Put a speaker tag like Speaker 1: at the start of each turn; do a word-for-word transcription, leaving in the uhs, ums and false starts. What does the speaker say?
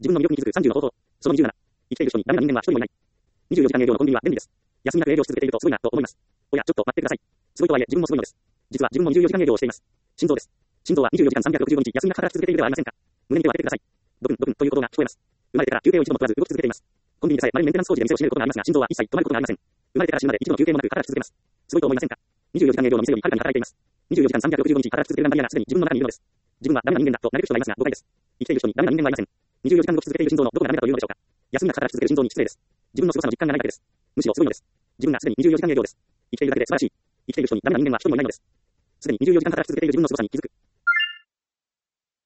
Speaker 1: 自分の魅力に気づくさんじゅうの方法。そのにじゅうなな。生きている人にダメな人間は一人もいない。にじゅうよじかん営業のコンビニは便利です。休みなく営業し続けているとすごいなと思います。おや、ちょっと待ってください。すごいとはいえ自分もすごいのです。実は自分もにじゅうよじかん営業をしています。心臓です。心臓はにじゅうよじかんさんびゃくろくじゅうごにち休みなく働き続けているではありませんか。胸に手を当ててください。ドクンドクンということが聞こえます。生まれてから休憩を一度も取らず動き続けています。コンビニでさえまれメンテナンス工事で店を閉めることがありますが、心臓は一切止まることがありません。生まれてから死ぬまで一度の休憩もなく働き続けます。すごいと思いませんか。にじゅうよじかん営業の店よりはるかに働いています。にじゅうよじかんさんびゃくろくじゅうごにち働き続ける頑張り屋がすでに自分の中にいるのです。自分はダメな人間だと嘆く人がいますが誤解です。生きている人にダメな人間はいません。にじゅうよじかん動き続けている心臓のどこがダメだというのでしょうか。休みなく働き続ける心臓に失礼です。自分の凄さの実感がないだけです。むしろすごいのです。自分がすでににじゅうよじかん営業です。生きているだけで素晴らしい。生きている人にダメな人間は一人もいないのです。すでににじゅうよじかん働き続けている自分の凄さに気づく。